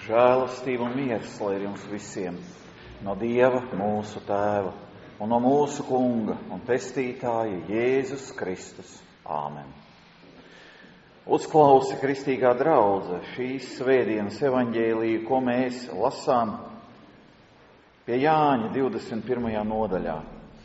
Žēlastība un miers, lai ir jums visiem, no Dieva, mūsu Tēva, un no mūsu Kunga un Pestītāja Jēzus Kristus. Āmen. Uzklausi, kristīgā draudze, šīs svētdienas evaņģēliju, ko mēs lasām pie Jāņa 21. nodaļā.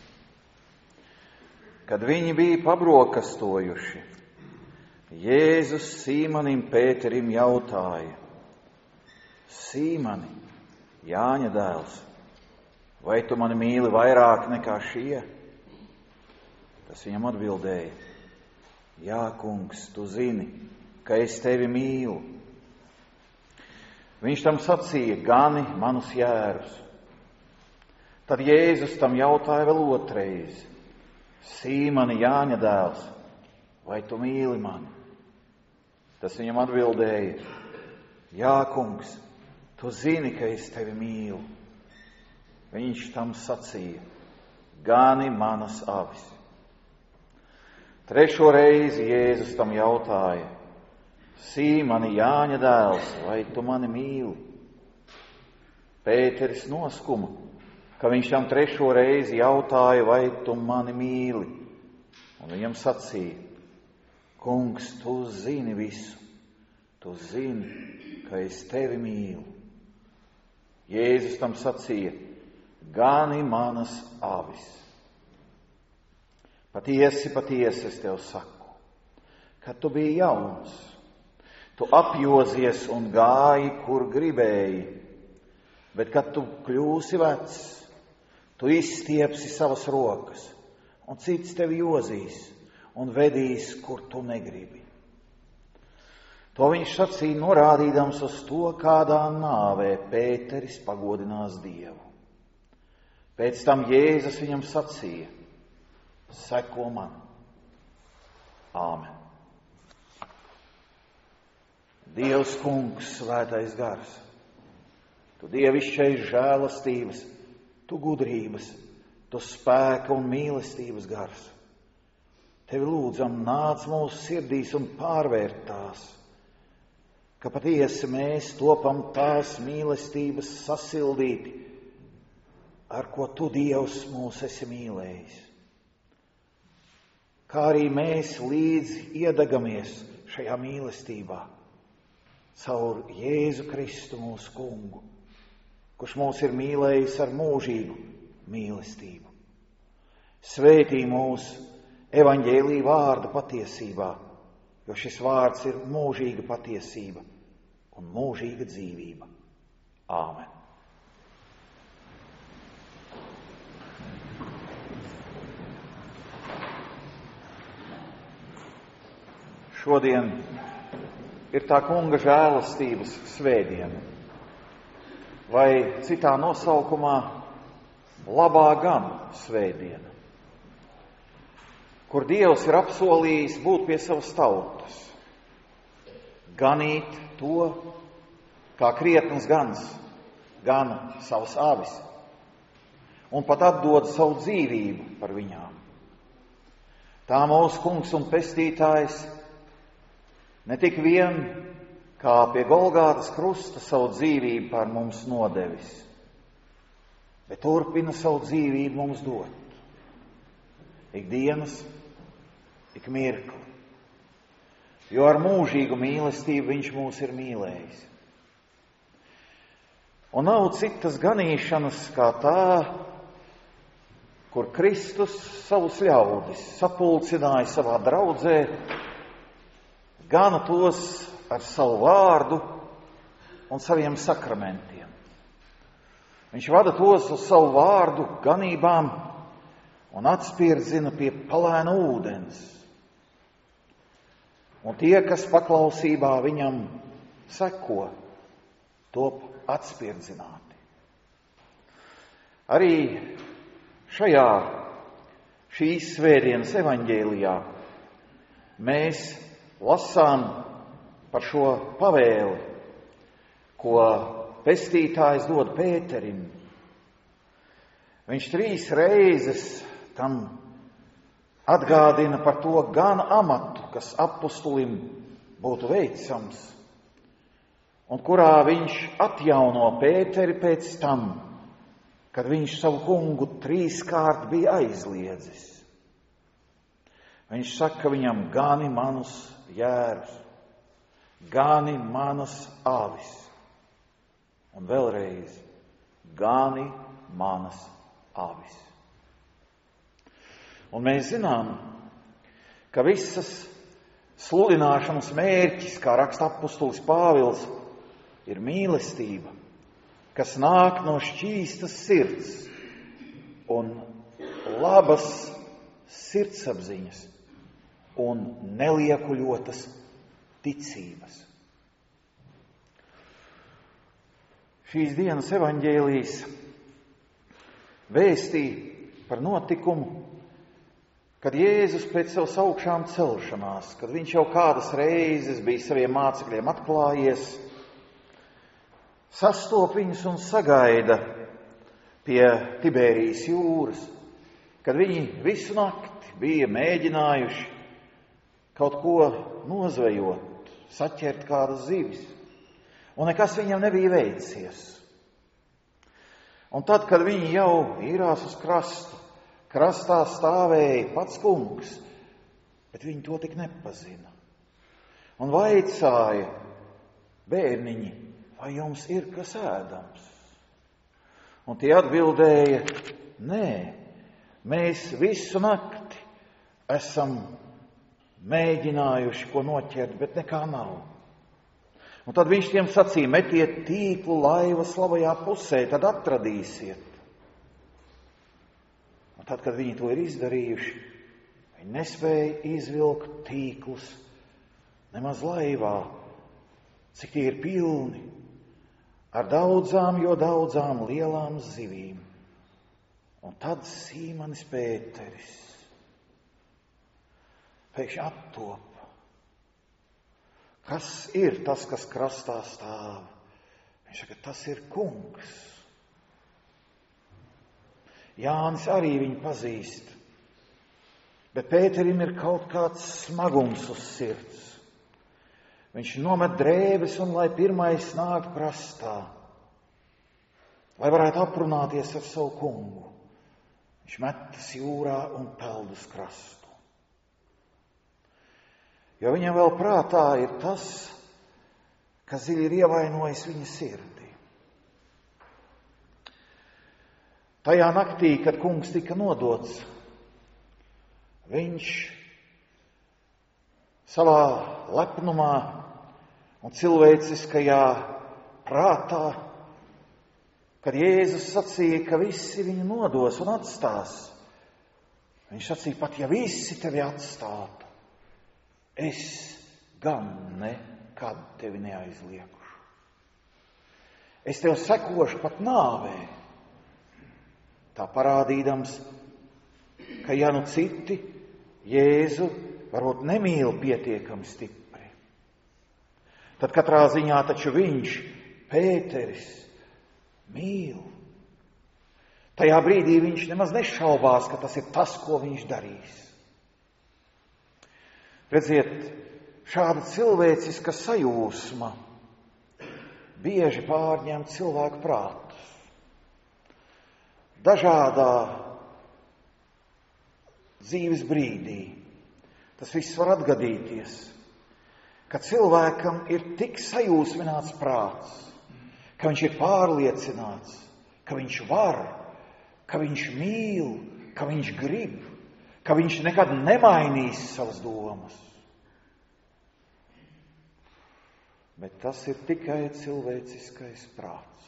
Kad viņi bija pabrokastojuši, Jēzus Sīmanim Pēterim jautāja: Sīmani, Jāņa dēls, vai tu mani mīli vairāk nekā šie? Tas viņam atbildēja: Jā, kungs, tu zini, ka es tevi mīlu. Viņš tam sacīja: Gani manus jērus. Tad Jēzus tam jautāja vēl otrais: Sīmani, Jāņa dēls, vai tu mīli mani? Tas viņam atbildēja: Jā, kungs, tu zini, ka es tevi mīlu. Viņš tam sacīja: Gani manas avis. Trešo reizi Jēzus tam jautāja: Sīmani, Jāņa dēls, vai tu mani mīli? Pēteris noskuma, ka viņš tam trešo reizi jautāja: Vai tu mani mīli? Un viņam sacīja: Kungs, tu zini visu, tu zini, ka es tevi mīlu. Jēzus tam sacīja: Gani manas avis. Patiesi, patiesi es tev saku, kad tu biji jauns, tu apjozies un gāji, kur gribēji, bet kad tu kļūsi vecs, tu izstiepsi savas rokas, un cits tevi jozīs un vedīs, kur tu negribi. To viņš sacīja, norādīdams uz to, kādā nāvē Pēteris pagodinās Dievu. Pēc tam Jēzus viņam sacīja: Seko man. Āmen. Dievs Kungs, svētais gars, tu dievišķais žēlastības, tu gudrības, tu spēka un mīlestības gars. Tevi lūdzam, nāc mūsu sirdīs un pārvērt tās, ka patiesi mēs topam tās mīlestības sasildīti, ar ko tu, Dievs, mūs esi mīlējis. Kā arī mēs līdzi iedegamies šajā mīlestībā caur Jēzu Kristu mūsu Kungu, kurš mūs ir mīlējis ar mūžīgu mīlestību. Svētī mūs evaņģēlija vārda patiesībā, jo šis vārds ir mūžīga patiesība un mūžīga dzīvība. Āmen. Šodien ir tā Kunga žēlastības svētdiena, vai citā nosaukumā labā gana svētdiena, kur Dievs ir apsolījis būt pie savas tautas, ganīt to, kā krietns gans gana savas avis, un pat atdod savu dzīvību par viņām. Tā mūsu Kungs un Pestītājs ne tik vien kā pie Golgātas krusta savu dzīvību par mums nodevis, bet turpina savu dzīvību mums dot. Ikdienas, ik mirkli. Jo ar mūžīgu mīlestību viņš mūs ir mīlējis. Un nav citas ganīšanas kā tā, kur Kristus savus ļaudis sapulcināja savā draudzē, gana tos ar savu vārdu un saviem sakramentiem. Viņš vada tos uz savu vārdu ganībām un atspirdzina pie palēna ūdens. Un tie, kas paklausībā viņam seko, top atspirdzināti. Arī šīs svētdienas evaņģēlijā mēs lasām par šo pavēli, ko Pestītājs dod Pēterim. Viņš 3 reizes tam atgādina par to gana amatu, kas apostolim būtu veicams. un kurā viņš atjauno Pēteri pēc tam, kad viņš savu kungu 3 bija aizliedzis. Viņš saka viņam, gani manus jērus, gani manas avis. Un vēlreiz, gani manas avis. Un mēs zinām, ka visas sludināšanas mērķis, kā raksta apustulis Pāvils, ir mīlestība, kas nāk no šķīstas sirds un labas sirdsapziņas un neliekuļotas ticības. Šīs dienas evaņģēlijas vēstī par notikumu, kad Jēzus pēc savas augšām celšanās, kad viņš jau kādas reizes bija saviem mācekļiem atklājies, sastop viņus un sagaida pie Tiberijas jūras, kad viņi visu nakti bija mēģinājuši kaut ko nozvejot, saķert kādas zivis, un nekas viņam nebija veicies. Un tad, kad viņi jau īrās uz krastu, krastā stāvēja pats kungs, bet viņi to tik nepazina. Un vaicāja, bērniņi, vai jums ir kas ēdams? Un tie atbildēja, nē, mēs visu nakti esam mēģinājuši ko noķert, bet nekā nav. Un tad viņš tiem sacīja, metiet tīklu laivas labajā pusē, tad atradīsiet. Un tad, kad viņi to ir izdarījuši, viņi nespēja izvilkt tīklus nemaz laivā, cik tie ir pilni ar daudzām, jo daudzām lielām zivīm. Un tad Sīmanis Pēteris pēkšņi aptop. Kas ir tas, kas krastā stāv? Viņš saka, tas ir kungs. Jānis arī viņu pazīst, bet Pēterim ir kaut kāds smagums uz sirds. Viņš nomet drēbes un lai pirmais nāk krastā, lai varētu aprunāties ar savu kungu. Viņš metas jūrā un peld uz krastu. Jo viņam vēl prātā ir tas, kas dziļi ir ievainojis viņa sirdī. Tajā naktī, kad kungs tika nodots, viņš savā lepnumā un cilvēciskajā prātā, kad Jēzus sacīja, ka visi viņu nodos un atstās, viņš sacīja, pat ja visi tevi atstātu, es gan nekad tevi neaizliekušu. Es tev sekošu pat nāvē, tā parādīdams, ka ja nu citi Jēzu varbūt nemīl pietiekami stipri, tad katrā ziņā taču viņš, Pēteris, mīl. Tajā brīdī viņš nemaz nešaubās, ka tas ir tas, ko viņš darīs. Redziet, šāda cilvēciska sajūsma bieži pārņem cilvēku prātus. Dažādā dzīves brīdī tas viss var atgadīties, ka cilvēkam ir tik sajūsmināts prāts, ka viņš ir pārliecināts, ka viņš var, ka viņš mīl, ka viņš grib, ka viņš nekad nemainīs savas domas. Bet tas ir tikai cilvēciskais prāts.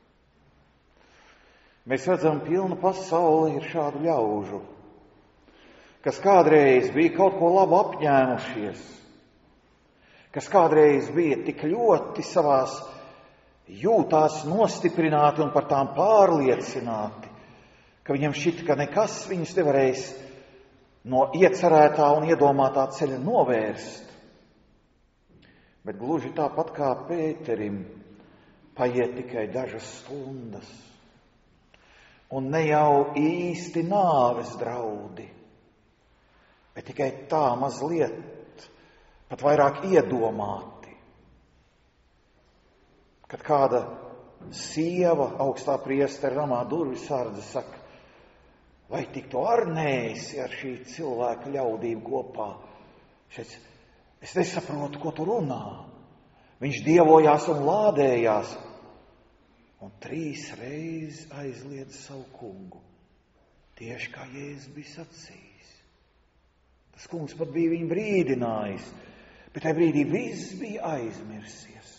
Mēs redzam, pilna pasaule ir šādu ļaužu, kas kādreiz bija kaut ko labu apņēmušies, kas kādreiz bija tik ļoti savās jūtās nostiprināti un par tām pārliecināti, ka viņam šķita, ka nekas viņus nevarēs no iecerētā un iedomātā ceļa novērst. Bet gluži tāpat kā Pēterim paiet tikai dažas stundas. Un ne jau īsti nāves draudi, bet tikai tā mazliet, pat vairāk iedomāti. kad kāda sieva augstā priestera namā durvis sardze saka, vai tik tu arnēsi ar šī cilvēka ļaudīm kopā? Es nesaprotu, ko tu runā. Viņš dievojās un lādējās un 3 reizes aizliedz savu kungu. Tieši kā Jēzus bija sacījis. Tas kungs pat bija viņu brīdinājis, bet tajā brīdī viss bija aizmirsies.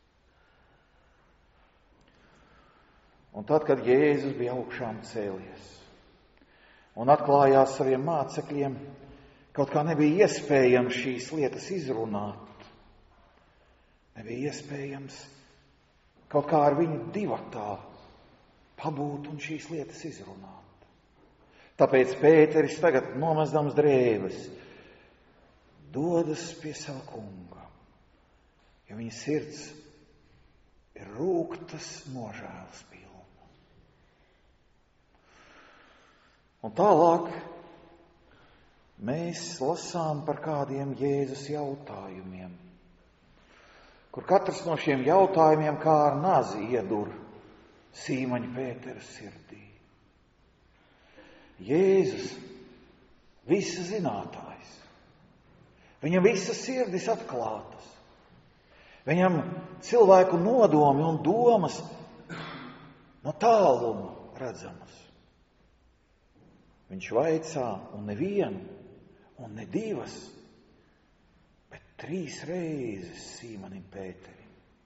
Un tad, kad Jēzus bija augšām cēlies un atklājās saviem mācekļiem, kaut kā nebija iespējams šīs lietas izrunāt. Nebija iespējams kaut kā ar viņu divatā pabūt un šīs lietas izrunāt. Tāpēc Pēteris tagad, nomazdams drēbes, dodas pie sava kunga, jo viņa sirds ir rūgtas nožēlas pilna. Un tālāk mēs lasām par kādiem Jēzus jautājumiem, kur katrs no šiem jautājumiem kā ar nazi iedur Sīmaņa Pētera sirdī. Jēzus, visa zinātājs, viņam visas sirdis atklātas, viņam cilvēku nodomi un domas no tāluma redzamas. Viņš vaicā un nevienu, un ne 2, bet 3 reizes Sīmanim Pēterim.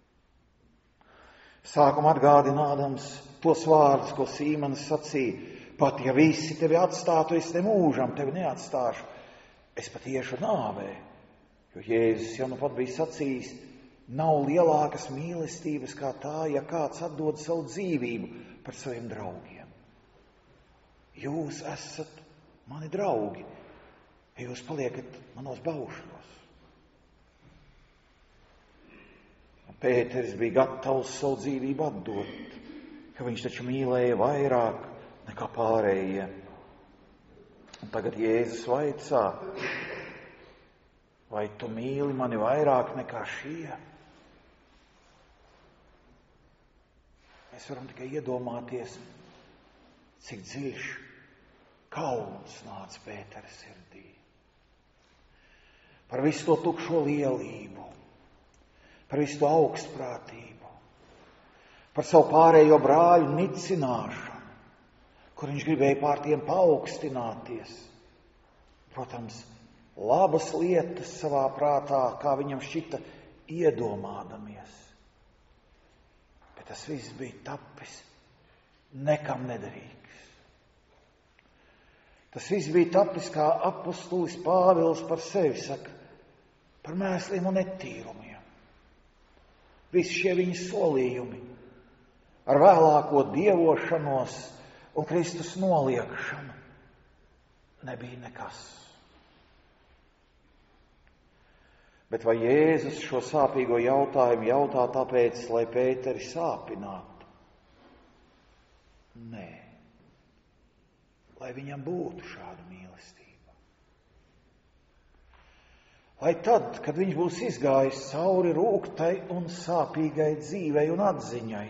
Sākumā atgādinādams tos vārdus, ko Sīmanis sacīja, pat ja visi tevi atstātu, es nemūžam tevi neatstāšu, es pat iešu nāvē, jo Jēzus jau nu pat bija sacījis, nav lielākas mīlestības kā tā, ja kāds atdod savu dzīvību par saviem draugiem. Jūs esat mani draugi, ja jūs paliekat manos baušļos. Pēteris bija gatavs savu dzīvību atdot, ka viņš taču mīlēja vairāk nekā pārējie. Un tagad Jēzus vaicā, vai tu mīli mani vairāk nekā šie? Mēs varam tikai iedomāties, cik dziļš kauns nāca Pētera sirdī. Par visu to tukšo lielību, par visu to augstprātību, par savu pārējo brāļu nicināšanu, kur viņš gribēja pār tiem paaugstināties. Protams, labas lietas savā prātā, kā viņam šķita, iedomādamies. Bet tas viss bija tapis nekam nederīgs. Tas viss bija tapis, kā apostulis Pāvils par sevi saka, par mēsliem un netīrumiem. Visi šie viņa solījumi ar vēlāko dievošanos un Kristus noliekšanu nebija nekas. Bet vai Jēzus šo sāpīgo jautājumu jautā tāpēc, lai Pēteri sāpinātu? Nē. Lai viņam būtu šāda mīlestība. Lai tad, kad viņš būs izgājis cauri rūgtai un sāpīgai dzīvei un atziņai,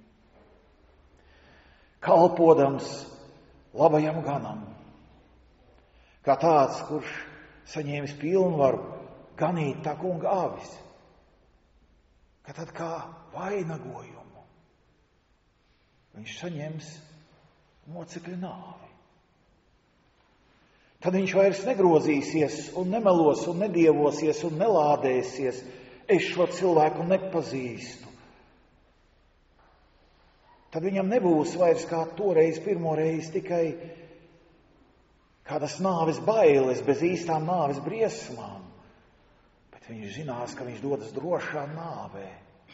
kalpodams labajam ganam, kā tāds, kurš saņēmis pilnvaru ganīt tā kunga avis, ka tad kā vainagojumu viņš saņems mocekļa nāvi. Tad viņš vairs negrozīsies un nemelos un nedievosies un nelādēsies. Es šo cilvēku nepazīstu. Tad viņam nebūs vairs kā toreiz pirmoreiz tikai kādas nāves bailes bez īstām nāves briesmām. Bet viņš zinās, ka viņš dodas drošā nāvē,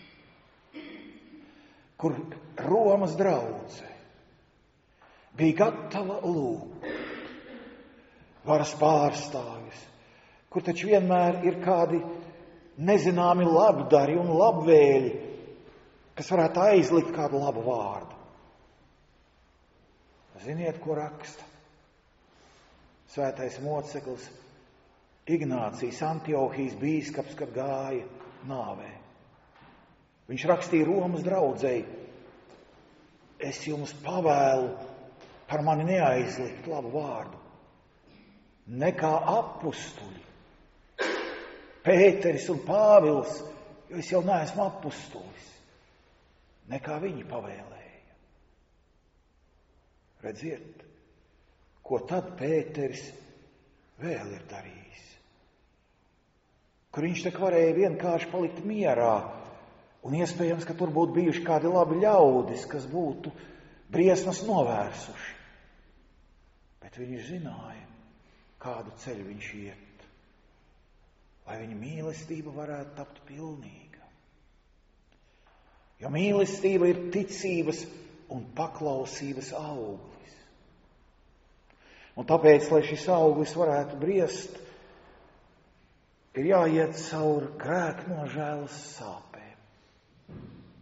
kur Romas draudze bija gatava lūgt varas pārstāvis, kur taču vienmēr ir kādi nezināmi labdari un labvēļi, kas varētu aizlikt kādu labu vārdu. Ziniet, ko raksta svētais moceklis Ignācijas, Antiohijas bīskaps, kad gāja nāvē. Viņš rakstīja Romas draudzei: es jums pavēlu par mani neaizlikt labu vārdu. Nekā apustuļi, Pēteris un Pāvils, jo es jau neesmu apustulis, nekā viņi pavēlēja. Redziet, ko tad Pēteris vēl ir darījis. Kur viņš tak varēja vienkārši palikt mierā, un iespējams, ka tur būtu bijuši kādi labi ļaudis, kas būtu briesmas novērsuši. Bet viņš zināja, kādu ceļu viņš iet, lai viņa mīlestība varētu tapt pilnīga. Jo mīlestība ir ticības un paklausības auglis. Un tāpēc, lai šis auglis varētu briest, ir jāiet cauri grēka nožēlas sāpēm.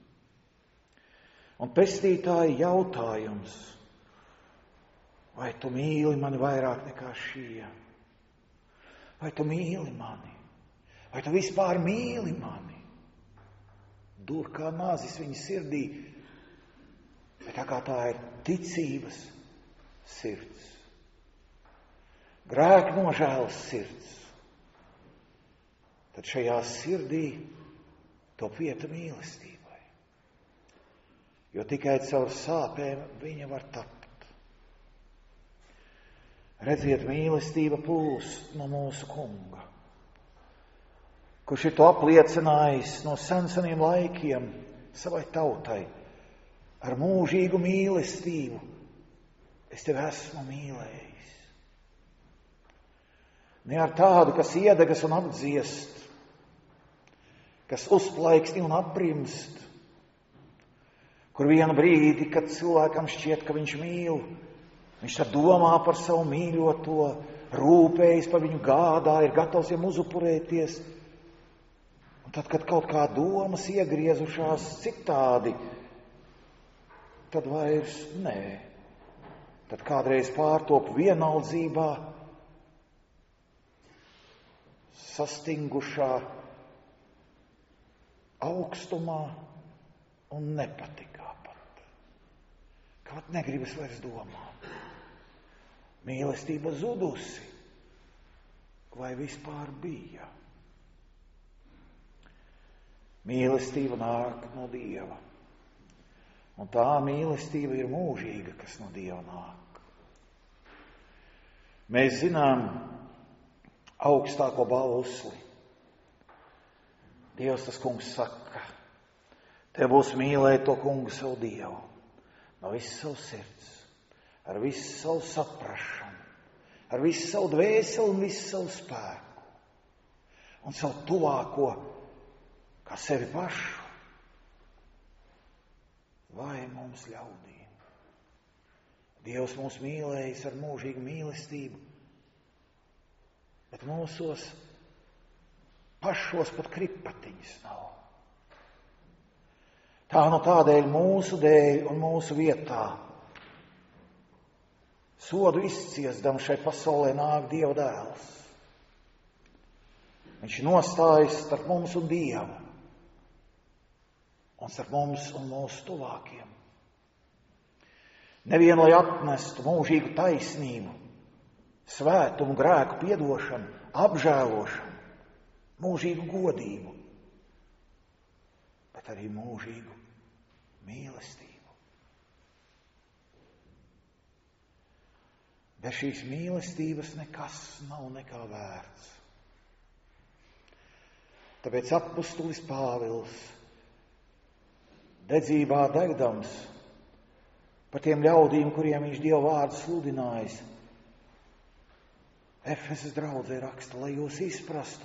Un pestītāja jautājums: vai tu mīli mani vairāk nekā šie? Vai tu mīli mani? Vai tu vispār mīli mani? Dur kā nāzis viņa sirdī, bet tā kā tā ir ticības sirds, grēka nožēlas sirds, tad šajā sirdī top vieta mīlestībai. Jo tikai caur sāpēm viņa var tapt. Redziet, mīlestība plūst no mūsu Kunga, kurš ir to apliecinājis no seniem laikiem savai tautai ar mūžīgu mīlestību. Es tevi esmu mīlējis. Ne ar tādu, kas iedegas un apdziest, kas uzplaiksti un aprimst, kur vienu brīdi, kad cilvēkam šķiet, ka viņš mīl, viņš tad domā par savu mīļoto, rūpējas par viņu, gādā, ir gatavs viņam uzupurēties. Un tad, kad kaut kā domas iegriezušās citādi, tad vairs nē. Tad kādreiz pārtop vienaldzībā, sastingušā augstumā un nepatikā pat. Kad negribas vairs domāt. Mīlestība zudusi, vai vispār bija? Mīlestība nāk no Dieva. Un tā mīlestība ir mūžīga, kas no Dieva nāk. Mēs zinām augstāko bausli. Dievs, tas Kungs saka: tev būs mīlēt to Kungu savu Dievu no visas savas sirds, ar visu savu saprašanu, ar visu savu dvēseli un visu savu spēku, un savu tuvāko kā sevi pašu. Vai mums ļaudīm? Dievs mūs mīlējis ar mūžīgu mīlestību, bet mūsos pašos pat kripatiņas nav. Tā nu tādēļ mūsu dēļ un mūsu vietā sodu izciesdam šai pasaulē nāk Dieva dēls. Viņš nostājas starp mums un Dievu, un starp mums un mūsu tuvākiem. Nevien, lai atnestu mūžīgu taisnību, svētumu, grēku piedošanu, apžēlošanu, mūžīgu godību, bet arī mūžīgu mīlestību. Bez šīs mīlestības nekas nav nekā vērts. Tāpēc apustulis Pāvils, dedzībā degdams par tiem ļaudīm, kuriem viņš Dieva vārdu sludinājis, Efesas draudzē raksta, lai jūs izprastu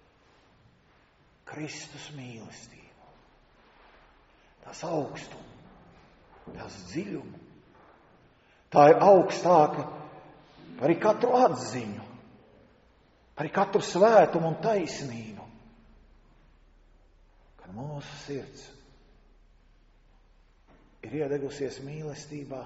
Kristus mīlestību, tās augstumu, tās dziļumu. Tā ir augstāka par katru atziņu, par katru svētumu un taisnību, kad mūsu sirds ir iedegusies mīlestībā.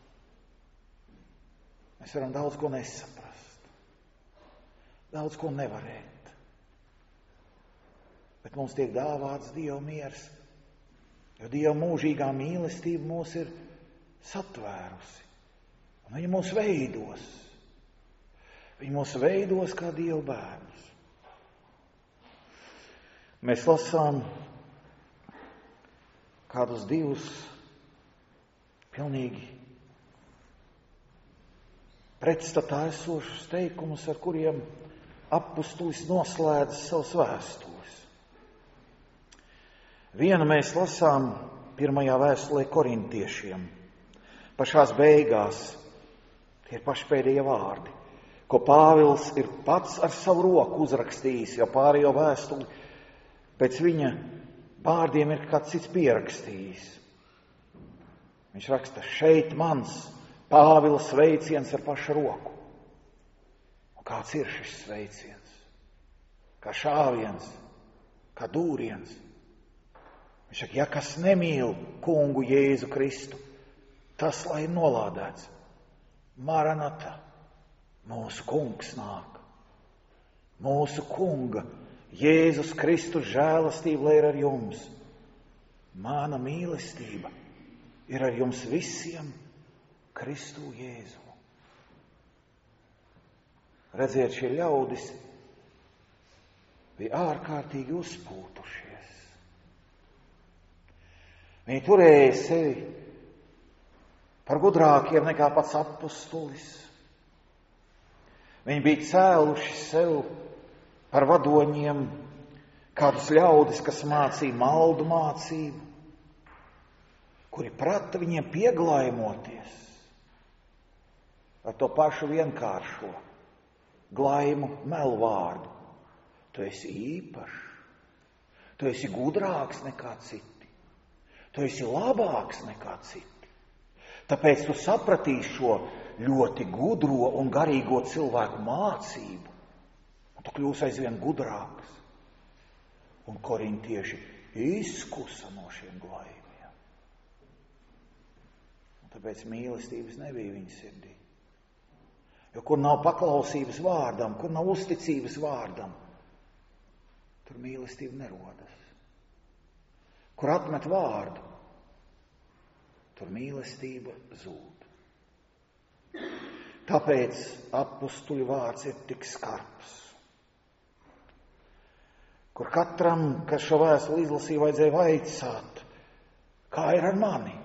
Mēs varam daudz ko nesaprast, daudz ko nevarēt, bet mums tiek dāvāts Dieva miers Jo Dieva mūžīgā mīlestība mūs ir satvērusi. Un viņa mūs veidos. Viņa mūs veidos kā Dieva bērnus. Mēs lasām kādus divus pilnīgi pretstatā esošus teikumus, ar kuriem apustulis noslēdz savas vēstules. Vienu mēs lasām pirmajā vēstulē korintiešiem. Pašās beigās tie ir paši pēdējie vārdi, ko Pāvils ir pats ar savu roku uzrakstījis, jo pārējo vēstuli pēc viņa vārdiem ir kāds cits pierakstījis. Viņš raksta, šeit mans Pāvila sveiciens ar pašu roku. Un kāds ir šis sveiciens? Kā šāviens, kā dūriens. Viņš saka, ja kas nemīl kungu Jēzu Kristu, tas lai ir nolādēts. Maranata, mūsu kungs nāk. Mūsu kunga Jēzus Kristus žēlastība lai ir ar jums. Mana mīlestība ir ar jums visiem Kristu Jēzu. Redziet, šie ļaudis bija ārkārtīgi uzpūtušies. Viņi turēja sevi par gudrākiem nekā pats apustulis. Viņi bija cēluši sev par vadoņiem kādus ļaudis, kas mācīja maldu mācību, kuri prata viņiem pieglaimoties ar to pašu vienkāršo glaimu melu vārdu. Tu esi īpašs, tu esi gudrāks nekā citi, tu esi labāks nekā citi. Tāpēc tu sapratīsi šo ļoti gudro un garīgo cilvēku mācību, un tu kļūsi aizvien gudrāks. Un korintieši izkusa no šiem glaimiem. Un tāpēc mīlestības nebija viņa sirdī. Jo kur nav paklausības vārdam, kur nav uzticības vārdam, tur mīlestība nerodas. Kur atmet vārdu, tur mīlestība zūd. Tāpēc apustuļu vārds ir tik skarbs. Kur katram, kas šo vēstuli izlasīja, vajadzēja vaicāt, kā ir ar mani?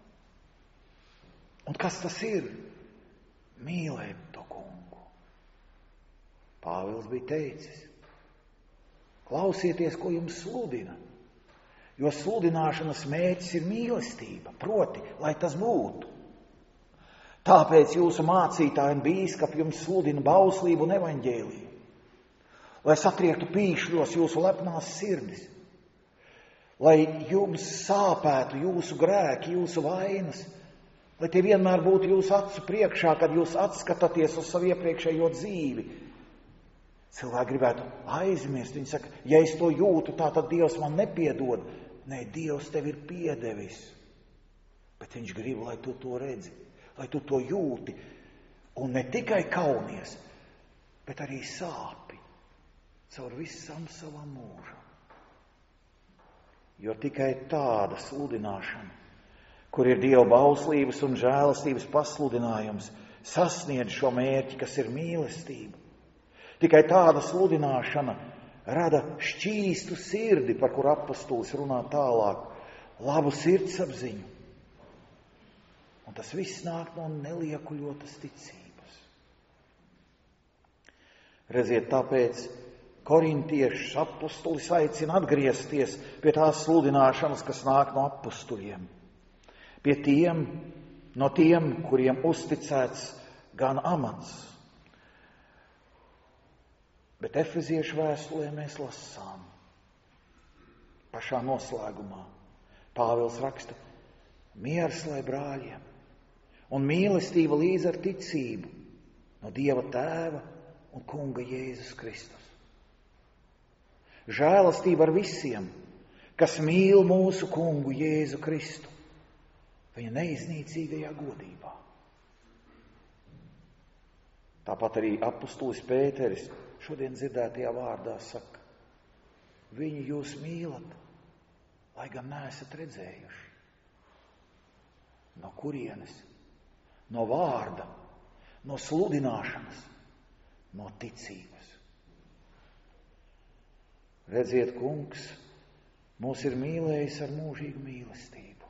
Un kas tas ir? Mīlēt to kungu. Pāvils bija teicis, klausieties, ko jums sludina, jo sludināšanas mērķis ir mīlestība, proti, lai tas būtu. Tāpēc jūsu mācītāji un bīskapi jums sludina bauslību un evaņģēliju, lai satriektu pīšļos jūsu lepnās sirdis, lai jums sāpētu jūsu grēki, jūsu vainas, lai tie vienmēr būtu jūsu acu priekšā, kad jūs atskatāties uz savu iepriekšējo dzīvi. Cilvēki gribētu aizmirst. Viņi saka, ja es to jūtu, tā tad Dievs man nepiedod. Nē, Dievs tev ir piedevis. Bet viņš grib, lai tu to redzi, lai tu to jūti. Un ne tikai kaunies, bet arī sāpi caur visam savam mūžam. Jo tikai tāda sludināšana, kur ir Dieva bauslības un žēlastības pasludinājums, sasniedz šo mērķi, kas ir mīlestība. Tikai tāda sludināšana rada šķīstu sirdi, par kur apustulis runā tālāk, labu sirdsapziņu. Un tas viss nāk no neliekuļotas ticības. Redziet, tāpēc korintiešus apustulis aicina atgriezties pie tās sludināšanas, kas nāk no apustuļiem. Pie tiem, no tiem, kuriem uzticēts gan amats. Bet Efeziešu vēstulē mēs lasām, pašā noslēgumā, Pāvils raksta, miers lai brāļiem un mīlestība līdz ar ticību no Dieva Tēva un Kunga Jēzus Kristus. Žēlastība ar visiem, kas mīl mūsu Kungu Jēzu Kristu, viņa neiznīcīgajā godībā. Tāpat arī apustulis Pēteris šodien dzirdētajā vārdā saka, viņu jūs mīlat, lai gan neesat redzējuši. No kurienes? No vārda, no sludināšanas, no ticības. Redziet, kungs, mūs ir mīlējis ar mūžīgu mīlestību.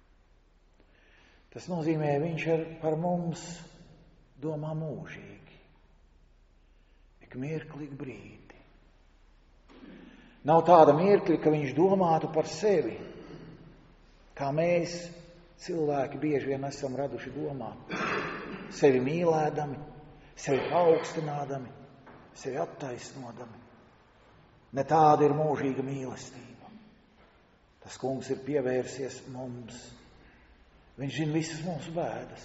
Tas nozīmē, viņš ir par mums domā mūžīgi, ik mirkli, ik brīdi. Nav tāda mirkļa, ka viņš domātu par sevi, kā mēs, cilvēki, bieži vien esam raduši domāt. Sevi mīlēdami, sevi paaugstinādami, sevi attaisnodami. Ne tāda ir mūžīga mīlestība. Tas kungs ir pievērsies mums. Viņš zina visas mūsu bēdas.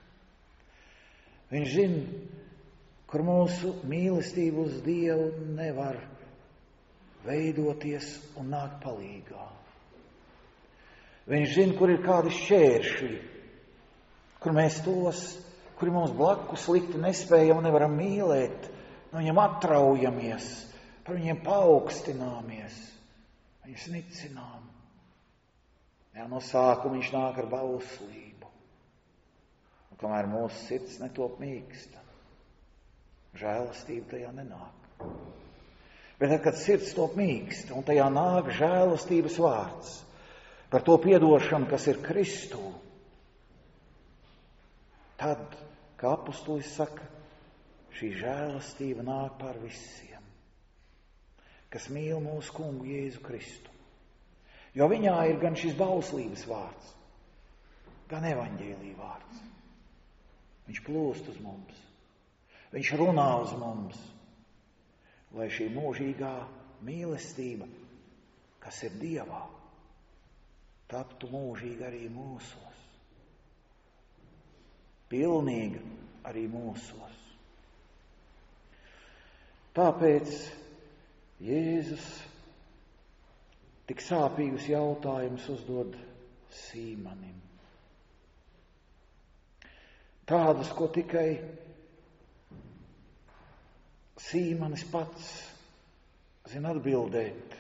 Viņš zina, kur mūsu mīlestība uz Dievu nevar veidoties un nākt palīgā. Viņš zina, kur ir kādi šķēršļi, kur mēs tos, kuri mums blakus slikti nespējam un nevaram mīlēt, no viņiem atraujamies, par viņiem paaugstināmies, viņus nicinām. Jā, no sākuma viņš nāk ar bauslību, un kamēr mūsu sirds netop mīksta, žēlastība tajā nenāk. Bet tad, kad sirds top mīksta, un tajā nāk žēlastības vārds par to piedošanu, kas ir Kristū, tad, kā apustulis saka, šī žēlastība nāk pār visiem, kas mīl mūsu kungu Jēzu Kristu. Jo viņā ir gan šis bauslības vārds, gan evaņģēlija vārds. Viņš plūst uz mums, viņš runā uz mums, lai šī mūžīgā mīlestība, kas ir Dievā, taptu mūžīgi arī mūsos. Pilnīga arī mūsos. Tāpēc Jēzus tik sāpīgus jautājumus uzdod Sīmanim. Tādus, ko tikai Sīmanis pats zina atbildēt.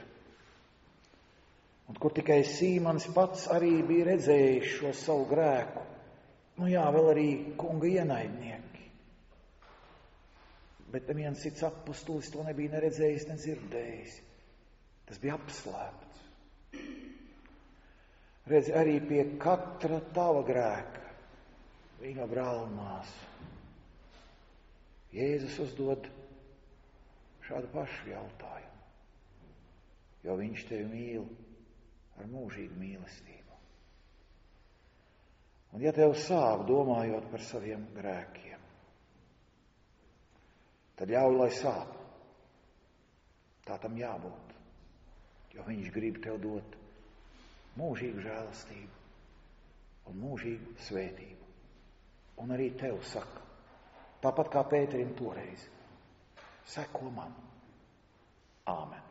Un kur tikai Sīmanis pats arī bija redzējis šo savu grēku. Vēl arī kunga ienaidnieki. Bet neviens cits apustulis to nebija neredzējis, nedzirdējis. Tas bija apslēpts. Redzi, arī pie katra tava grēka, viņa brāl un māsu, Jēzus uzdod šādu pašu jautājumu, jo viņš tevi mīl ar mūžīgu mīlestību. Un ja tev sāp domājot par saviem grēkiem, tad ļauj, lai sāp. Tā tam jābūt, jo viņš grib tev dot mūžīgu žēlastību un mūžīgu svētību. Un arī tev saka, tāpat kā Pēterim toreiz, seko man. Āmen.